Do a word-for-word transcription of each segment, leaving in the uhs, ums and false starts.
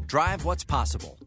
Drive what's possible.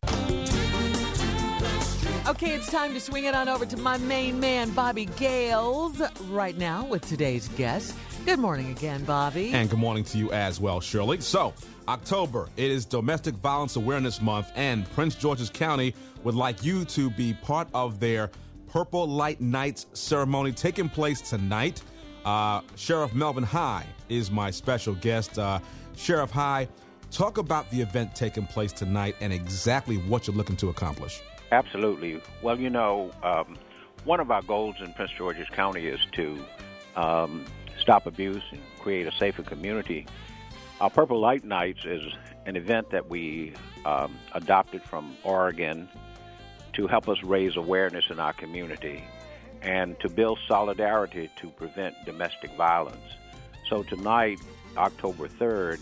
Okay, it's time to swing it on over to my main man, Bobby Gales, right now with today's guest. Good morning again, Bobby. And good morning to you as well, Shirley. So, October, it is Domestic Violence Awareness Month, and Prince George's County would like you to be part of their Purple Light Nights ceremony taking place tonight. Uh, Sheriff Melvin High is my special guest. Uh, Sheriff High, talk about the event taking place tonight and exactly what you're looking to accomplish. Absolutely. Well, you know, um, one of our goals in Prince George's County is to um, stop abuse and create a safer community. Our Purple Light Nights is an event that we um, adopted from Oregon to help us raise awareness in our community and to build solidarity to prevent domestic violence. So tonight, October third,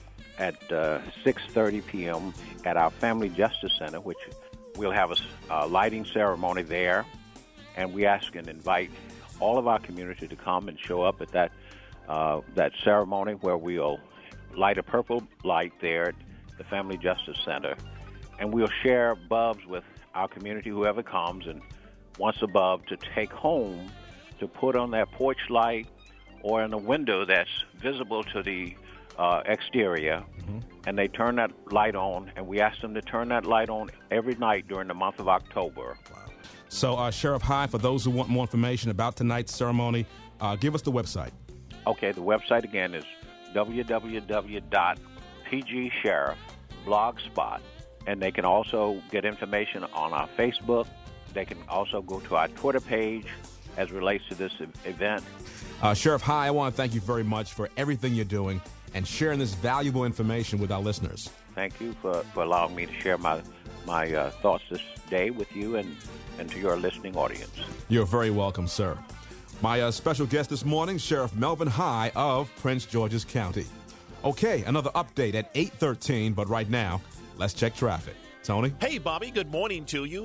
at uh, six thirty p.m. at our Family Justice Center, which we'll have a uh, lighting ceremony there, and we ask and invite all of our community to come and show up at that uh, that ceremony where we'll light a purple light there at the Family Justice Center, and we'll share bulbs with our community, whoever comes and wants a bulb to take home to put on their porch light or in a window that's visible to the uh, exterior. Mm-hmm. And they turn that light on, and we ask them to turn that light on every night during the month of October. Wow. So, uh, Sheriff High, for those who want more information about tonight's ceremony, uh, give us the website. Okay, the website again is w w w dot p g sheriff blogspot, and they can also get information on our Facebook. They can also go to our Twitter page as relates to this event. Uh, Sheriff High, I want to thank you very much for everything you're doing and sharing this valuable information with our listeners. Thank you for, for allowing me to share my my uh, thoughts this day with you and, and to your listening audience. You're very welcome, sir. My uh, special guest this morning, Sheriff Melvin High of Prince George's County. Okay, another update at eight thirteen, but right now, let's check traffic. Tony? Hey, Bobby, good morning to you.